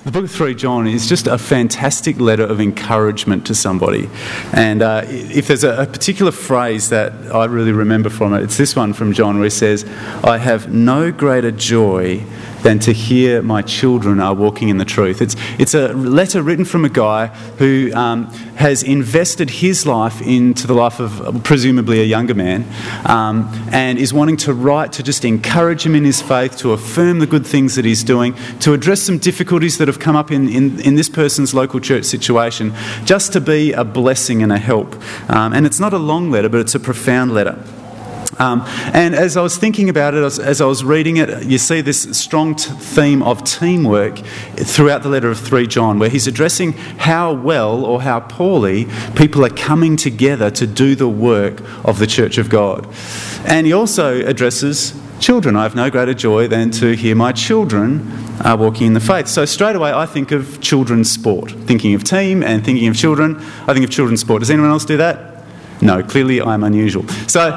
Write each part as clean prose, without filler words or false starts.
The book of 3 John is just a fantastic letter of encouragement to somebody. And if there's a particular phrase that I really remember from it, it's this one from John where he says, "I have no greater joy than to hear my children are walking in the truth." It's a letter written from a guy who has invested his life into the life of presumably a younger man, and is wanting to write to just encourage him in his faith, to affirm the good things that he's doing, to address some difficulties that have come up in this person's local church situation, just to be a blessing and a help. And it's not a long letter, but it's a profound letter. And as I was thinking about it, as I was reading it, you see this strong theme of teamwork throughout the letter of 3 John, where he's addressing how well or how poorly people are coming together to do the work of the Church of God. And he also addresses children. I have no greater joy than to hear my children are walking in the faith. So straight away I think of children's sport. Thinking of team and thinking of children, I think of children's sport. Does anyone else do that? No, clearly I'm unusual. So,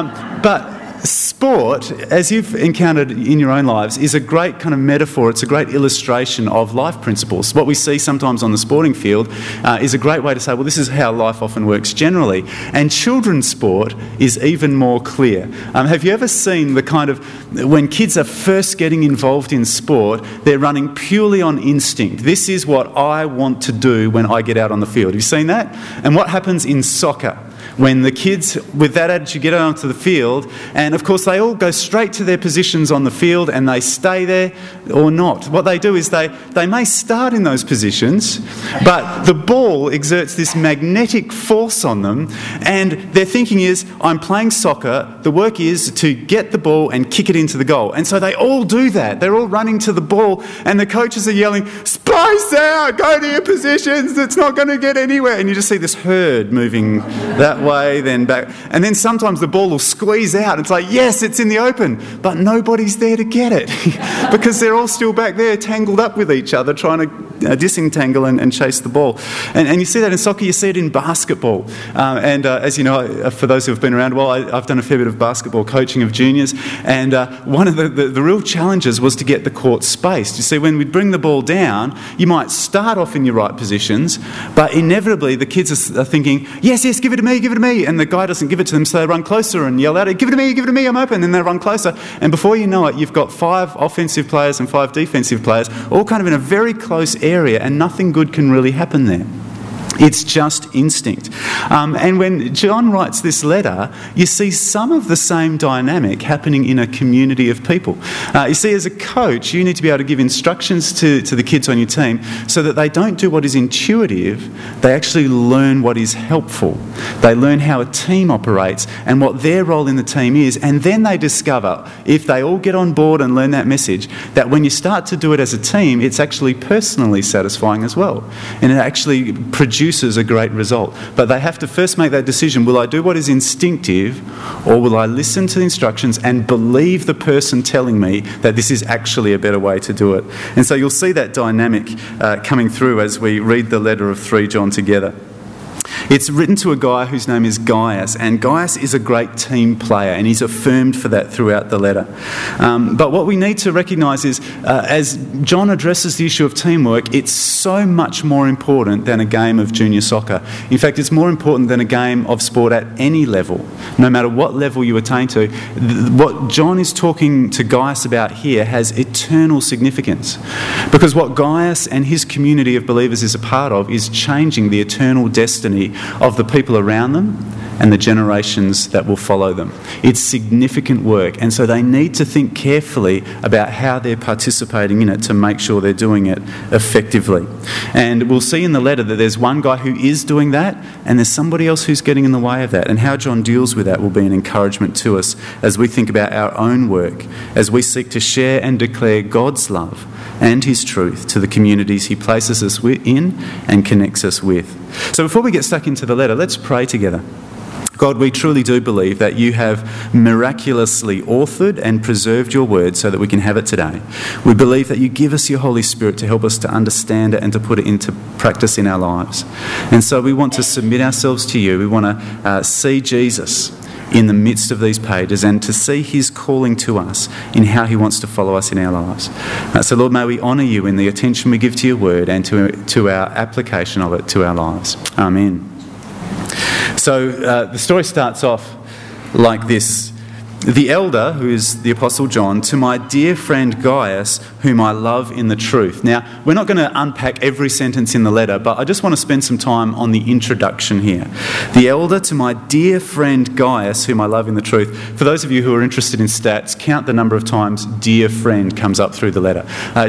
but sport, as you've encountered in your own lives, is a great kind of metaphor. It's a great illustration of life principles. What we see sometimes on the sporting field is a great way to say, well, this is how life often works generally. And children's sport is even more clear. Have you ever seen the kind of, when kids are first getting involved in sport, they're running purely on instinct. This is what I want to do when I get out on the field. Have you seen that? And what happens in soccer? When the kids with that attitude get onto the field, and of course they all go straight to their positions on the field and they stay there or not. What they do is they may start in those positions, but the ball exerts this magnetic force on them, and their thinking is, I'm playing soccer, the work is to get the ball and kick it into the goal. And so they all do that. They're all running to the ball, and the coaches are yelling, "Space out, go to your positions, it's not going to get anywhere." And you just see this herd moving that way, then back, and then sometimes the ball will squeeze out. It's like, yes, it's in the open, but nobody's there to get it because they're all still back there tangled up with each other trying to disentangle and chase the ball. And you see that in soccer, you see it in basketball. As you know, for those who have been around a while, I've done a fair bit of basketball coaching of juniors, and one of the real challenges was to get the court spaced. You see, when we bring the ball down, you might start off in your right positions, but inevitably the kids are thinking, yes, give it to me, and the guy doesn't give it to them, so they run closer and yell out, give it to me, I'm open, and they run closer, and before you know it, you've got 5 offensive players and 5 defensive players, all kind of in a very close area, and nothing good can really happen there. It's just instinct. And when John writes this letter, you see some of the same dynamic happening in a community of people. You see, as a coach, you need to be able to give instructions to the kids on your team so that they don't do what is intuitive, they actually learn what is helpful. They learn how a team operates and what their role in the team is, and then they discover, if they all get on board and learn that message, that when you start to do it as a team, it's actually personally satisfying as well. And it actually produces a great result. But they have to first make that decision, will I do what is instinctive, or will I listen to the instructions and believe the person telling me that this is actually a better way to do it? And so you'll see that dynamic coming through as we read the letter of 3 John together. It's written to a guy whose name is Gaius, and Gaius is a great team player, and he's affirmed for that throughout the letter. But what we need to recognise is, as John addresses the issue of teamwork, it's so much more important than a game of junior soccer. In fact, it's more important than a game of sport at any level, no matter what level you attain to. What John is talking to Gaius about here has eternal significance, because what Gaius and his community of believers is a part of is changing the eternal destiny of the people around them and the generations that will follow them. It's significant work, and so they need to think carefully about how they're participating in it to make sure they're doing it effectively. And we'll see in the letter that there's one guy who is doing that, and there's somebody else who's getting in the way of that. And how John deals with that will be an encouragement to us as we think about our own work, as we seek to share and declare God's love and his truth to the communities he places us in and connects us with. So before we get stuck into the letter, let's pray together. God, we truly do believe that you have miraculously authored and preserved your word so that we can have it today. We believe that you give us your Holy Spirit to help us to understand it and to put it into practice in our lives. And so we want to submit ourselves to you. We want to see Jesus. in the midst of these pages and to see his calling to us in how he wants to follow us in our lives. So Lord, may we honour you in the attention we give to your word and to our application of it to our lives. Amen. So the story starts off like this. The elder, who is the Apostle John, to my dear friend Gaius, whom I love in the truth. Now, we're not going to unpack every sentence in the letter, but I just want to spend some time on the introduction here. The elder, to my dear friend Gaius, whom I love in the truth. For those of you who are interested in stats, count the number of times dear friend comes up through the letter.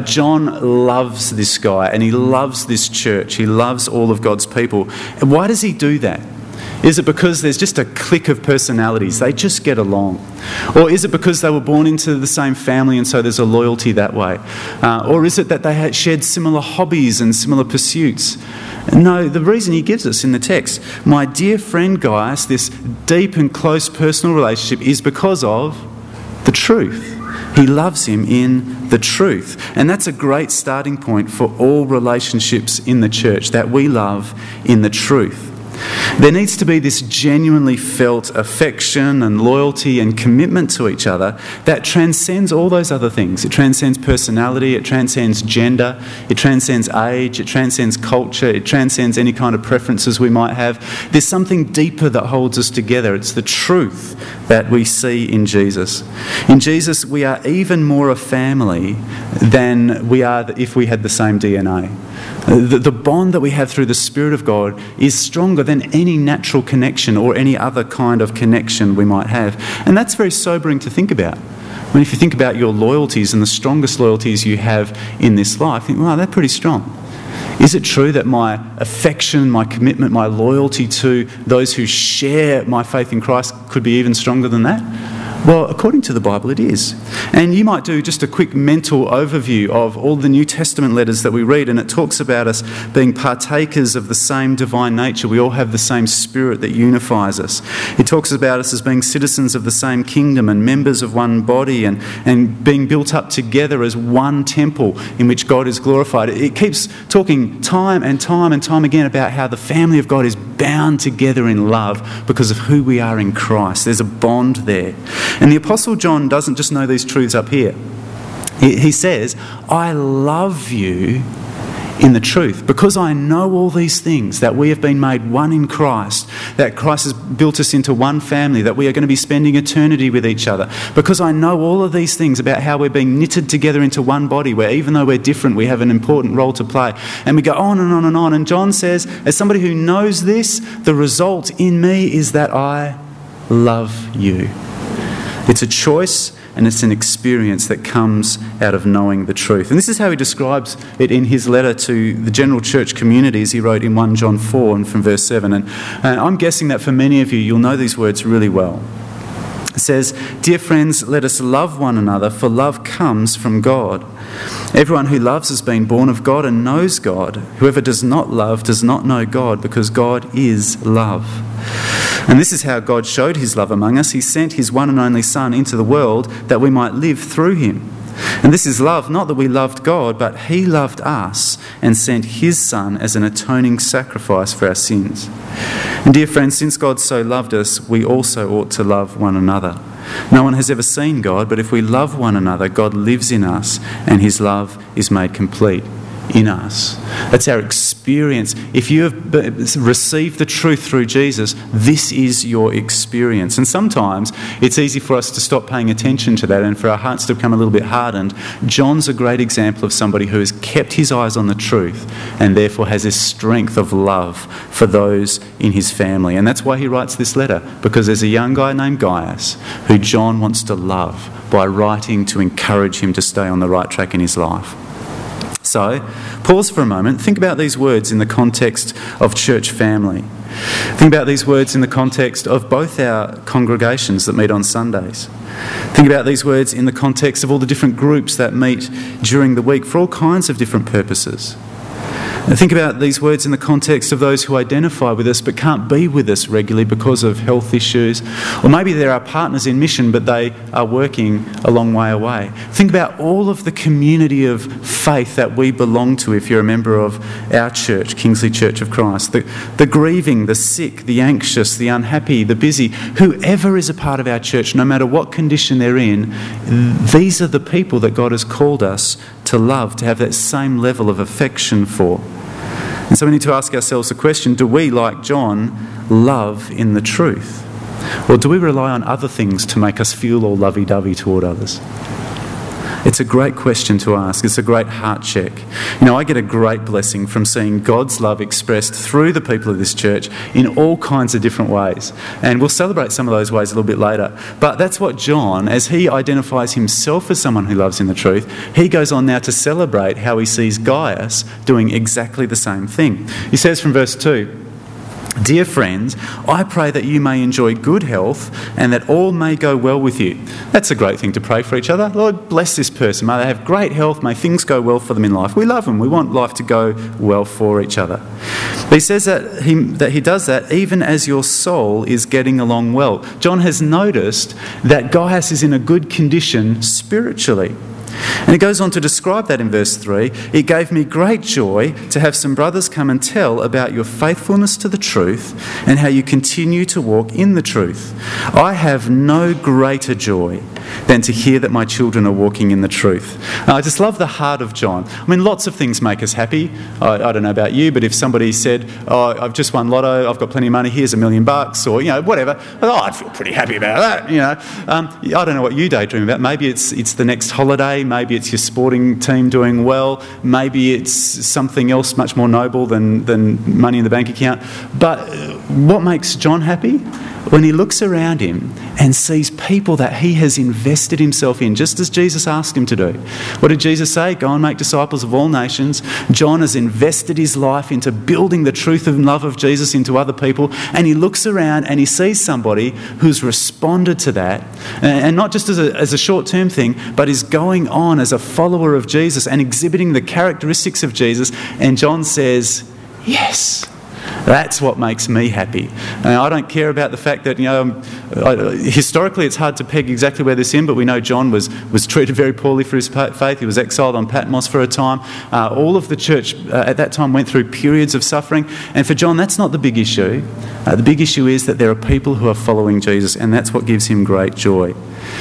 John loves this guy and he loves this church. He loves all of God's people. And why does he do that? Is it because there's just a clique of personalities? They just get along. Or is it because they were born into the same family and so there's a loyalty that way? Or is it that they had shared similar hobbies and similar pursuits? No, the reason he gives us in the text, my dear friend Gaius, this deep and close personal relationship is because of the truth. He loves him in the truth. And that's a great starting point for all relationships in the church, that we love in the truth. There needs to be this genuinely felt affection and loyalty and commitment to each other that transcends all those other things. It transcends personality, it transcends gender, it transcends age, it transcends culture, it transcends any kind of preferences we might have. There's something deeper that holds us together. It's the truth that we see in Jesus. In Jesus, we are even more a family than we are if we had the same DNA. The bond that we have through the Spirit of God is stronger than any natural connection or any other kind of connection we might have. And that's very sobering to think about. I mean, if you think about your loyalties and the strongest loyalties you have in this life, think, wow, they're pretty strong. Is it true that my affection, my commitment, my loyalty to those who share my faith in Christ could be even stronger than that? Well, according to the Bible, it is. And you might do just a quick mental overview of all the New Testament letters that we read, and it talks about us being partakers of the same divine nature. We all have the same Spirit that unifies us. It talks about us as being citizens of the same kingdom and members of one body and being built up together as one temple in which God is glorified. It keeps talking time and time and time again about how the family of God is bound together in love because of who we are in Christ. There's a bond there. And the Apostle John doesn't just know these truths up here. He says, I love you in the truth because I know all these things, that we have been made one in Christ, that Christ has built us into one family, that we are going to be spending eternity with each other. Because I know all of these things about how we're being knitted together into one body, where even though we're different, we have an important role to play. And we go on and on and on. And John says, as somebody who knows this, the result in me is that I love you. It's a choice and it's an experience that comes out of knowing the truth. And this is how he describes it in his letter to the general church communities he wrote in 1 John 4 and from verse 7. And I'm guessing that for many of you, you'll know these words really well. It says, dear friends, let us love one another, for love comes from God. Everyone who loves has been born of God and knows God. Whoever does not love does not know God, because God is love. And this is how God showed his love among us. He sent his one and only Son into the world that we might live through him. And this is love, not that we loved God, but he loved us and sent his Son as an atoning sacrifice for our sins. And dear friends, since God so loved us, we also ought to love one another. No one has ever seen God, but if we love one another, God lives in us and his love is made complete in us. That's our experience. If you have received the truth through Jesus, this is your experience. And sometimes it's easy for us to stop paying attention to that and for our hearts to become a little bit hardened. John's a great example of somebody who has kept his eyes on the truth and therefore has this strength of love for those in his family. And that's why he writes this letter, because there's a young guy named Gaius who John wants to love by writing to encourage him to stay on the right track in his life. So, pause for a moment. Think about these words in the context of church family. Think about these words in the context of both our congregations that meet on Sundays. Think about these words in the context of all the different groups that meet during the week for all kinds of different purposes. Think about these words in the context of those who identify with us but can't be with us regularly because of health issues. Or maybe there are partners in mission but they are working a long way away. Think about all of the community of faith that we belong to if you're a member of our church, Kingsley Church of Christ. The grieving, the sick, the anxious, the unhappy, the busy, whoever is a part of our church, no matter what condition they're in, these are the people that God has called us to love, to have that same level of affection for. And so we need to ask ourselves the question, do we, like John, love in the truth? Or do we rely on other things to make us feel all lovey-dovey toward others? It's a great question to ask. It's a great heart check. I get a great blessing from seeing God's love expressed through the people of this church in all kinds of different ways. And we'll celebrate some of those ways a little bit later. But that's what John, as he identifies himself as someone who loves in the truth, he goes on now to celebrate how he sees Gaius doing exactly the same thing. He says from verse 2, "Dear friends, I pray that you may enjoy good health and that all may go well with you." That's a great thing to pray for each other. Lord, bless this person. May they have great health. May things go well for them in life. We love them. We want life to go well for each other. But he says that he does that even as your soul is getting along well. John has noticed that Gaius is in a good condition spiritually. And it goes on to describe that in verse 3. "It gave me great joy to have some brothers come and tell about your faithfulness to the truth and how you continue to walk in the truth. I have no greater joy than to hear that my children are walking in the truth." I just love the heart of John. I mean, lots of things make us happy. I don't know about you, but if somebody said, "Oh, I've just won lotto, I've got plenty of money, here's $1 million," or, whatever, I'd feel pretty happy about that, I don't know what you daydream about. Maybe it's the next holiday. Maybe it's your sporting team doing well. Maybe it's something else much more noble than money in the bank account. But what makes John happy? When he looks around him and sees people that he has invested himself in, just as Jesus asked him to do. What did Jesus say? Go and make disciples of all nations. John has invested his life into building the truth and love of Jesus into other people, and he looks around and he sees somebody who's responded to that, and not just as a short-term thing, but is going on as a follower of Jesus and exhibiting the characteristics of Jesus, and John says, yes. That's what makes me happy. And I don't care about the fact that, historically it's hard to peg exactly where this is in, but we know John was treated very poorly for his faith. He was exiled on Patmos for a time. All of the church at that time went through periods of suffering. And for John, that's not the big issue. The big issue is that there are people who are following Jesus, and that's what gives him great joy.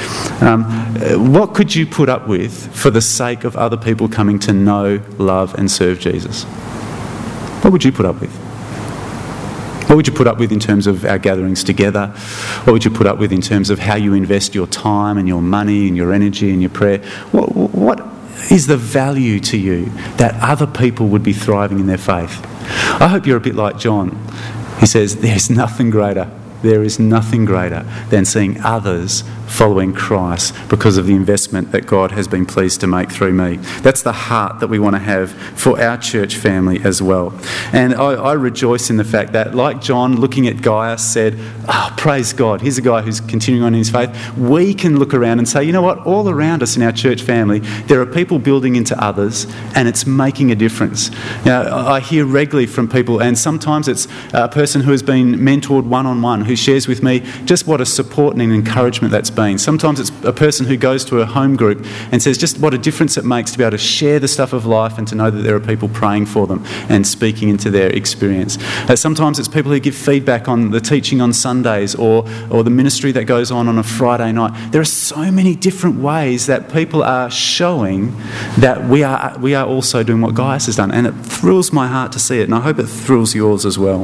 What could you put up with for the sake of other people coming to know, love and serve Jesus? What would you put up with? What would you put up with in terms of our gatherings together? What would you put up with in terms of how you invest your time and your money and your energy and your prayer? What is the value to you that other people would be thriving in their faith? I hope you're a bit like John. He says, there's nothing greater. There is nothing greater than seeing others following Christ because of the investment that God has been pleased to make through me. That's the heart that we want to have for our church family as well. And I rejoice in the fact that, like John, looking at Gaius, said, praise God, here's a guy who's continuing on in his faith. We can look around and say, you know what, all around us in our church family, there are people building into others and it's making a difference. I hear regularly from people, and sometimes it's a person who has been mentored one-on-one who shares with me just what a support and an encouragement that's been. Sometimes it's a person who goes to a home group and says just what a difference it makes to be able to share the stuff of life and to know that there are people praying for them and speaking into their experience. Sometimes it's people who give feedback on the teaching on Sundays or the ministry that goes on a Friday night. There are so many different ways that people are showing that we are also doing what Gaius has done, and it thrills my heart to see it, and I hope it thrills yours as well.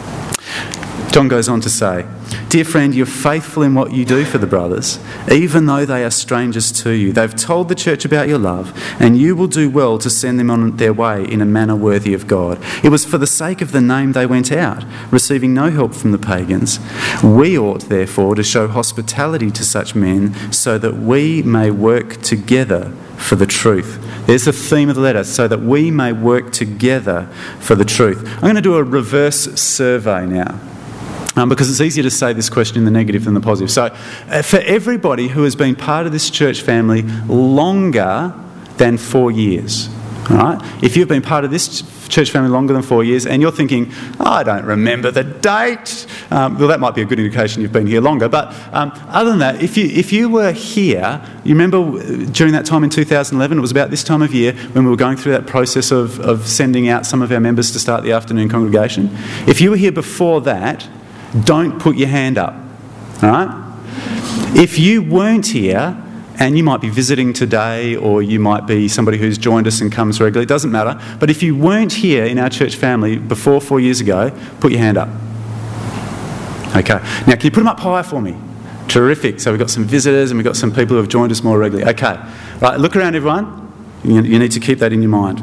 John goes on to say, "Dear friend, you're faithful in what you do for the brothers, even though they are strangers to you. They've told the church about your love, and you will do well to send them on their way in a manner worthy of God. It was for the sake of the name they went out, receiving no help from the pagans. We ought, therefore, to show hospitality to such men so that we may work together for the truth." There's the theme of the letter, so that we may work together for the truth. I'm going to do a reverse survey now. Because it's easier to say this question in the negative than the positive. So, for everybody who has been part of this church family longer than 4 years, All right? If you've been part of this church family longer than 4 years and you're thinking, I don't remember the date, well, that might be a good indication you've been here longer. But other than that, if you were here, you remember during that time in 2011, it was about this time of year when we were going through that process of sending out some of our members to start the afternoon congregation. If you were here before that, don't put your hand up. All right? If you weren't here, and you might be visiting today, or you might be somebody who's joined us and comes regularly, it doesn't matter. But if you weren't here in our church family before 4 years ago, put your hand up. Okay. Now, can you put them up higher for me? Terrific. So we've got some visitors and we've got some people who have joined us more regularly. Okay. Right, look around, everyone. You need to keep that in your mind.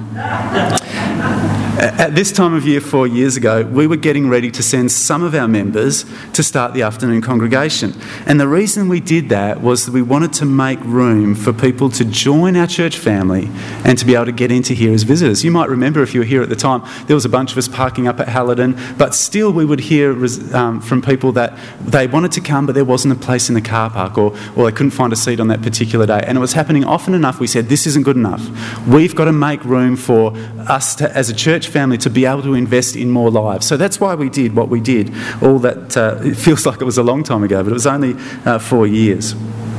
At this time of year 4 years ago, we were getting ready to send some of our members to start the afternoon congregation. And the reason we did that was that we wanted to make room for people to join our church family and to be able to get into here as visitors. You might remember, if you were here at the time, there was a bunch of us parking up at Halladin, but still we would hear from people that they wanted to come, but there wasn't a place in the car park, or they couldn't find a seat on that particular day. And it was happening often enough, we said, this isn't good enough. We've got to make room for us to, as a church family, to be able to invest in more lives. So that's why we did what we did. All that, it feels like it was a long time ago, but it was only 4 years.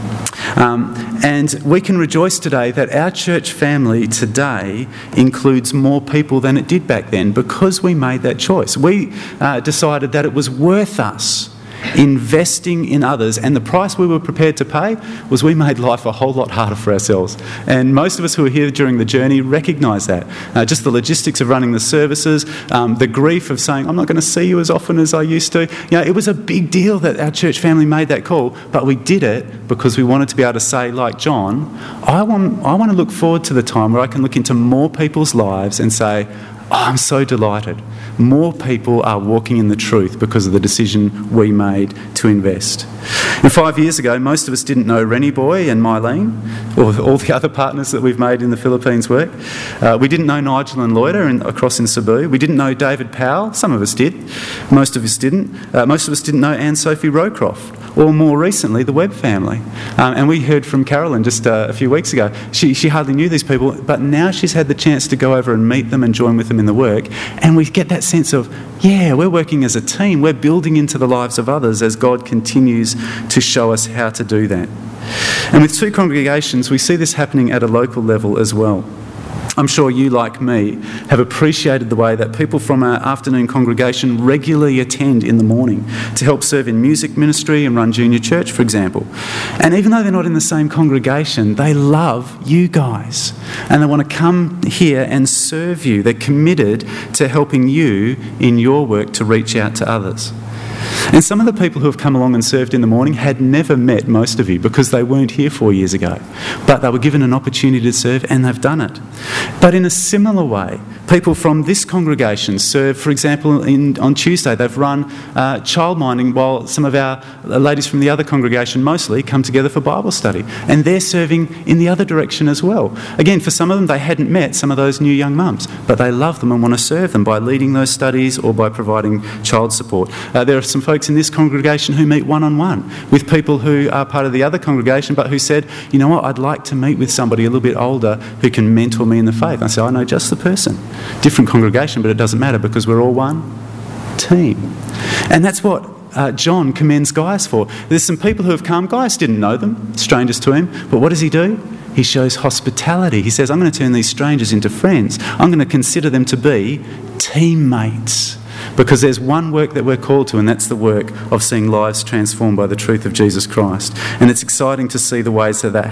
And we can rejoice today that our church family today includes more people than it did back then, because we made that choice. We decided that it was worth us investing in others, and the price we were prepared to pay was we made life a whole lot harder for ourselves. And most of us who were here during the journey recognise that. Just the logistics of running the services, the grief of saying, I'm not going to see you as often as I used to. You know, it was a big deal that our church family made that call, but we did it because we wanted to be able to say, like John, I want to look forward to the time where I can look into more people's lives and say, I'm so delighted. More people are walking in the truth because of the decision we made to invest. And 5 years ago, most of us didn't know Rennie Boy and Mylene, or all the other partners that we've made in the Philippines work. We didn't know Nigel and Loida across in Cebu. We didn't know David Powell. Some of us did. Most of us didn't. Most of us didn't know Anne-Sophie Rowcroft, or more recently, the Webb family. And we heard from Carolyn just a few weeks ago. She hardly knew these people, but now she's had the chance to go over and meet them and join with them in the work. And we get that sense of, yeah, we're working as a team. We're building into the lives of others as God continues to show us how to do that. And with 2 congregations, we see this happening at a local level as well. I'm sure you, like me, have appreciated the way that people from our afternoon congregation regularly attend in the morning to help serve in music ministry and run junior church, for example. And even though they're not in the same congregation, they love you guys. And they want to come here and serve you. They're committed to helping you in your work to reach out to others. And some of the people who have come along and served in the morning had never met most of you because they weren't here 4 years ago. But they were given an opportunity to serve and they've done it. But in a similar way, people from this congregation serve, for example, on Tuesday, they've run childminding while some of our ladies from the other congregation mostly come together for Bible study. And they're serving in the other direction as well. Again, for some of them, they hadn't met some of those new young mums, but they love them and want to serve them by leading those studies or by providing child support. There are some folks in this congregation who meet one-on-one with people who are part of the other congregation but who said, you know what, I'd like to meet with somebody a little bit older who can mentor me in the faith. I said, I know just the person. Different congregation, but it doesn't matter because we're all one team. And that's what John commends Gaius for. There's some people who have come. Gaius didn't know them, strangers to him, but what does he do? He shows hospitality. He says, I'm going to turn these strangers into friends. I'm going to consider them to be teammates. Because there's one work that we're called to, and that's the work of seeing lives transformed by the truth of Jesus Christ. And it's exciting to see the ways that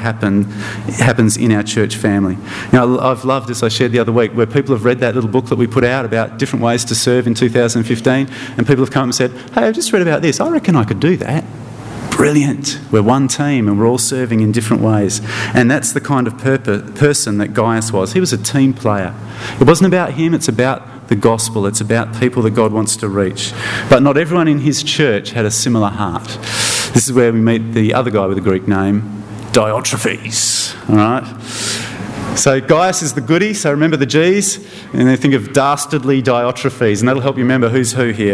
happens in our church family. Now, I've loved, as I shared the other week, where people have read that little book that we put out about different ways to serve in 2015, and people have come and said, hey, I've just read about this. I reckon I could do that. Brilliant. We're one team and we're all serving in different ways. And that's the kind of person that Gaius was. He was a team player. It wasn't about him, it's about the gospel. It's about people that God wants to reach. But not everyone in his church had a similar heart. This is where we meet the other guy with a Greek name, Diotrephes. All right? So Gaius is the goody, so remember the G's, and then think of dastardly Diotrephes, and that'll help you remember who's who here.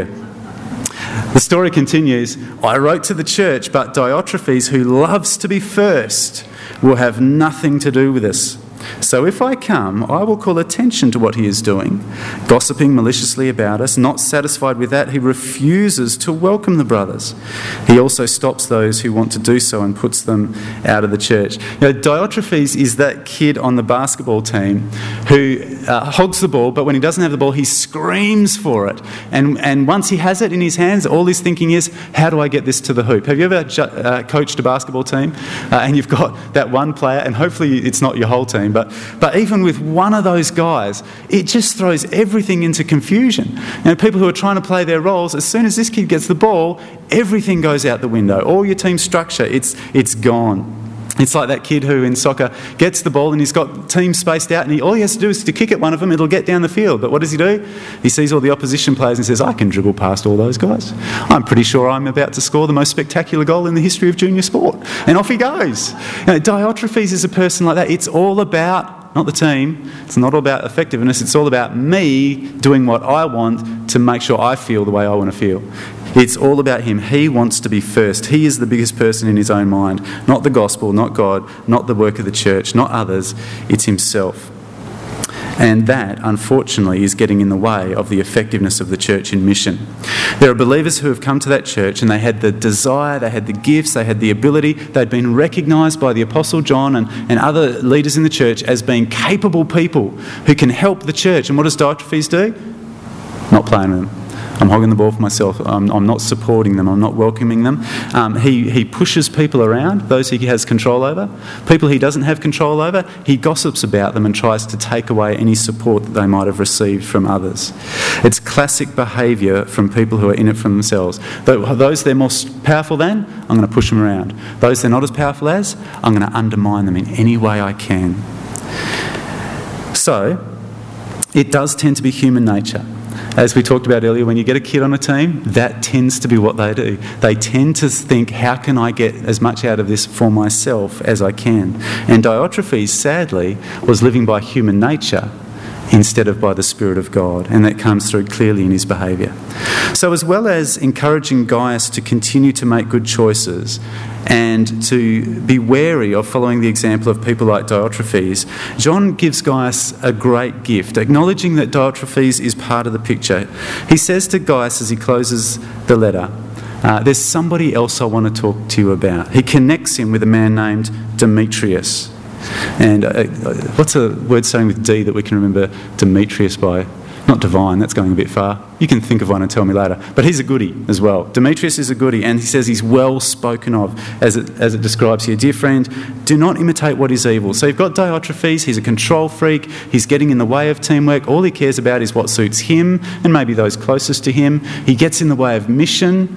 The story continues, I wrote to the church, but Diotrephes, who loves to be first, will have nothing to do with us. So if I come, I will call attention to what he is doing, gossiping maliciously about us. Not satisfied with that, he refuses to welcome the brothers. He also stops those who want to do so and puts them out of the church. Diotrephes is that kid on the basketball team who hogs the ball, but when he doesn't have the ball, he screams for it. And once he has it in his hands, all he's thinking is, how do I get this to the hoop? Have you ever coached a basketball team and you've got that one player, and hopefully it's not your whole team, but even with one of those guys, it just throws everything into confusion. People who are trying to play their roles, as soon as this kid gets the ball, everything goes out the window. All your team structure, it's gone. It's like that kid who in soccer gets the ball and he's got teams spaced out, and all he has to do is to kick at one of them, it'll get down the field. But what does he do? He sees all the opposition players and says, I can dribble past all those guys. I'm pretty sure I'm about to score the most spectacular goal in the history of junior sport. And off he goes. Diotrephes is a person like that. It's all about, not the team, it's not all about effectiveness, it's all about me doing what I want to make sure I feel the way I want to feel. It's all about him. He wants to be first. He is the biggest person in his own mind. Not the gospel, not God, not the work of the church, not others. It's himself. And that, unfortunately, is getting in the way of the effectiveness of the church in mission. There are believers who have come to that church and they had the desire, they had the gifts, they had the ability, they'd been recognised by the Apostle John and other leaders in the church as being capable people who can help the church. And what does Diotrephes do? Not playing with them. I'm hogging the ball for myself. I'm not supporting them. I'm not welcoming them. He pushes people around, those he has control over. People he doesn't have control over, he gossips about them and tries to take away any support that they might have received from others. It's classic behaviour from people who are in it for themselves. Those they're more powerful than, I'm going to push them around. Those they're not as powerful as, I'm going to undermine them in any way I can. So, it does tend to be human nature. As we talked about earlier, when you get a kid on a team, that tends to be what they do. They tend to think, how can I get as much out of this for myself as I can? And Diotrephes, sadly, was living by human nature instead of by the Spirit of God, and that comes through clearly in his behaviour. So as well as encouraging Gaius to continue to make good choices and to be wary of following the example of people like Diotrephes, John gives Gaius a great gift, acknowledging that Diotrephes is part of the picture. He says to Gaius as he closes the letter, there's somebody else I want to talk to you about. He connects him with a man named Demetrius. And what's a word starting with D that we can remember Demetrius by? Not divine, that's going a bit far. You can think of one and tell me later. But he's a goodie as well. Demetrius is a goodie, and he says he's well spoken of, as it describes here. Dear friend, do not imitate what is evil. So you've got Diotrephes, he's a control freak, he's getting in the way of teamwork. All he cares about is what suits him and maybe those closest to him. He gets in the way of mission.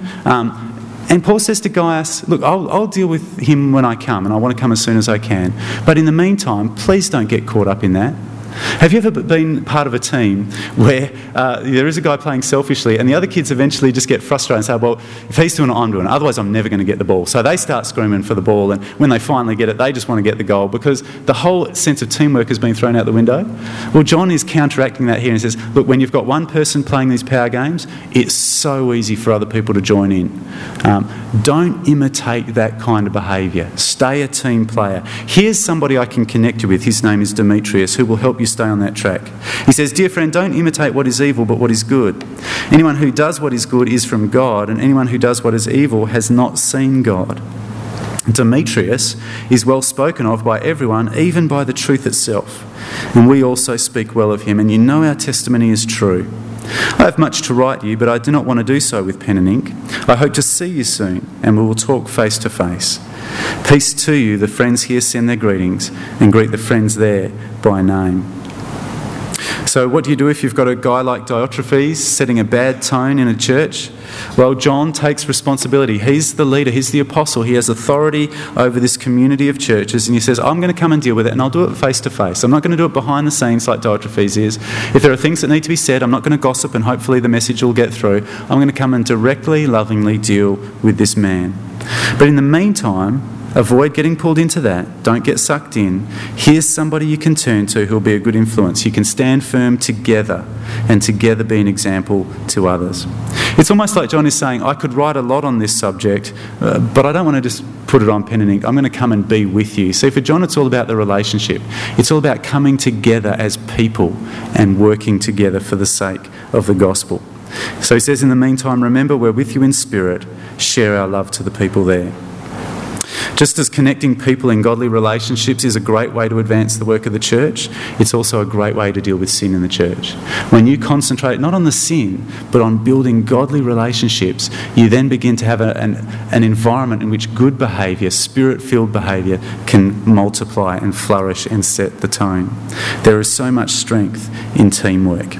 And Paul says to Gaius, look, I'll deal with him when I come, and I want to come as soon as I can. But in the meantime, please don't get caught up in that. Have you ever been part of a team where there is a guy playing selfishly and the other kids eventually just get frustrated and say, well, if he's doing it, I'm doing it. Otherwise, I'm never going to get the ball. So they start screaming for the ball, and when they finally get it, they just want to get the goal because the whole sense of teamwork has been thrown out the window. Well, John is counteracting that here and says, look, when you've got one person playing these power games, it's so easy for other people to join in. Don't imitate that kind of behaviour. Stay a team player. Here's somebody I can connect you with. His name is Demetrius, who will help you stay on that track. He says, dear friend, don't imitate what is evil, but what is good. Anyone who does what is good is from God, and anyone who does what is evil has not seen God. Demetrius is well spoken of by everyone, even by the truth itself. And we also speak well of him, and you know our testimony is true. I have much to write you, but I do not want to do so with pen and ink. I hope to see you soon, and we will talk face to face. Peace to you. The friends here send their greetings, and greet the friends there by name. So what do you do if you've got a guy like Diotrephes setting a bad tone in a church? Well, John takes responsibility. He's the leader, he's the apostle, he has authority over this community of churches, and he says, I'm going to come and deal with it, and I'll do it face to face. I'm not going to do it behind the scenes like Diotrephes is. If there are things that need to be said, I'm not going to gossip and hopefully the message will get through. I'm going to come and directly, lovingly deal with this man. But in the meantime, avoid getting pulled into that. Don't get sucked in. Here's somebody you can turn to who'll be a good influence. You can stand firm together and together be an example to others. It's almost like John is saying, I could write a lot on this subject, but I don't want to just put it on pen and ink. I'm going to come and be with you. See, for John, it's all about the relationship. It's all about coming together as people and working together for the sake of the gospel. So he says, in the meantime, remember, we're with you in spirit. Share our love to the people there. Just as connecting people in godly relationships is a great way to advance the work of the church, it's also a great way to deal with sin in the church. When you concentrate not on the sin, but on building godly relationships, you then begin to have an environment in which good behaviour, spirit-filled behaviour, can multiply and flourish and set the tone. There is so much strength in teamwork.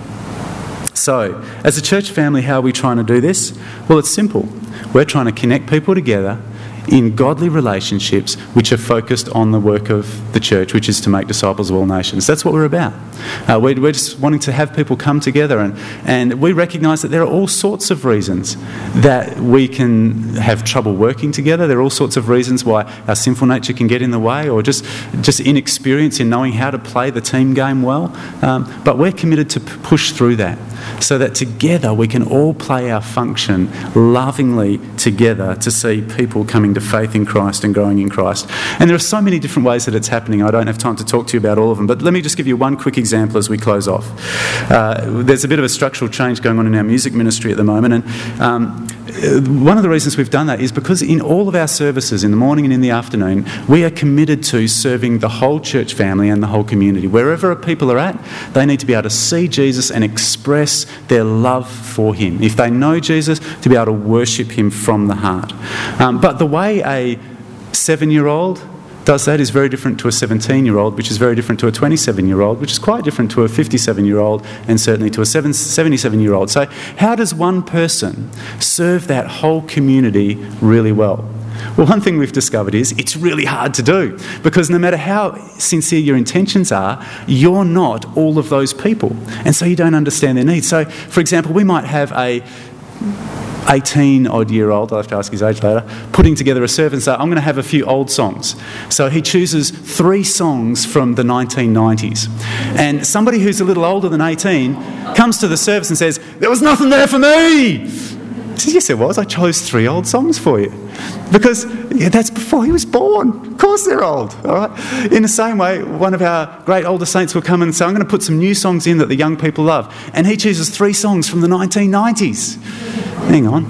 So, as a church family, how are we trying to do this? Well, it's simple. We're trying to connect people together in godly relationships which are focused on the work of the church, which is to make disciples of all nations. That's what we're about. We're just wanting to have people come together, and we recognise that there are all sorts of reasons that we can have trouble working together. There are all sorts of reasons why our sinful nature can get in the way, or just inexperience in knowing how to play the team game well. But we're committed to push through that, so that together we can all play our function lovingly together to see people coming to faith in Christ and growing in Christ. And there are so many different ways that it's happening. I don't have time to talk to you about all of them, but let me just give you one quick example as we close off. There's a bit of a structural change going on in our music ministry at the moment, and one of the reasons we've done that is because in all of our services, in the morning and in the afternoon, we are committed to serving the whole church family and the whole community. Wherever people are at, they need to be able to see Jesus and express their love for him. If they know Jesus, to be able to worship him from the heart. But the way a 7-year-old does that is very different to a 17-year-old, which is very different to a 27-year-old, which is quite different to a 57-year-old, and certainly to a 77-year-old. So how does one person serve that whole community really well? Well, one thing we've discovered is it's really hard to do, because no matter how sincere your intentions are, you're not all of those people, and so you don't understand their needs. So, for example, we might have a 18-odd-year-old, I'll have to ask his age later, putting together a service and say, I'm going to have a few old songs. So he chooses 3 songs from the 1990s. And somebody who's a little older than 18 comes to the service and says, there was nothing there for me. I said, yes, there was. I chose 3 old songs for you. Because that's before he was born. Of course they're old. All right. In the same way, one of our great older saints will come and say, I'm going to put some new songs in that the young people love. And he chooses 3 songs from the 1990s. Hang on.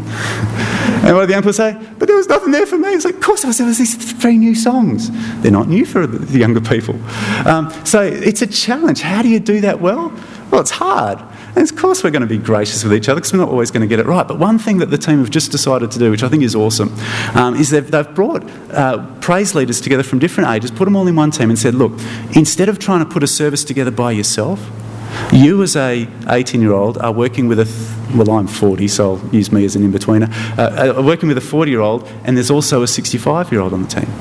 And what do the young people say? But there was nothing there for me. It's like, of course there was these 3 new songs. They're not new for the younger people. So it's a challenge. How do you do that well? Well, it's hard. And of course we're going to be gracious with each other, because we're not always going to get it right. But one thing that the team have just decided to do, which I think is awesome, is they've brought praise leaders together from different ages, put them all in one team and said, look, instead of trying to put a service together by yourself, you as a 18-year-old are working with well, I'm 40, so I'll use me as an in-betweener, are working with a 40-year-old, and there's also a 65-year-old on the team.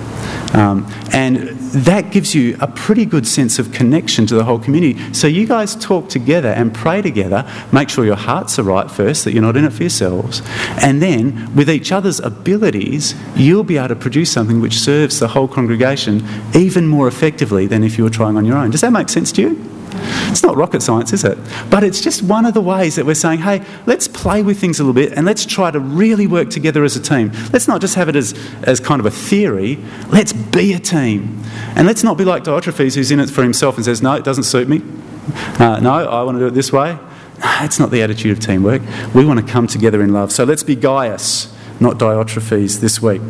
And that gives you a pretty good sense of connection to the whole community. So you guys talk together and pray together, make sure your hearts are right first, that you're not in it for yourselves, and then with each other's abilities, you'll be able to produce something which serves the whole congregation even more effectively than if you were trying on your own. Does that make sense to you? It's not rocket science, is it? But it's just one of the ways that we're saying, hey, let's play with things a little bit and let's try to really work together as a team. Let's not just have it as kind of a theory. Let's be a team. And let's not be like Diotrephes, who's in it for himself and says, no, it doesn't suit me. No, I want to do it this way. That's not the attitude of teamwork. We want to come together in love. So let's be Gaius, not Diotrephes this week.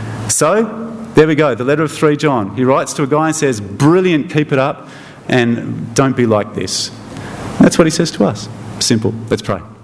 So, there we go, the letter of 3 John. He writes to a guy and says, brilliant, keep it up. And don't be like this. That's what he says to us. Simple. Let's pray.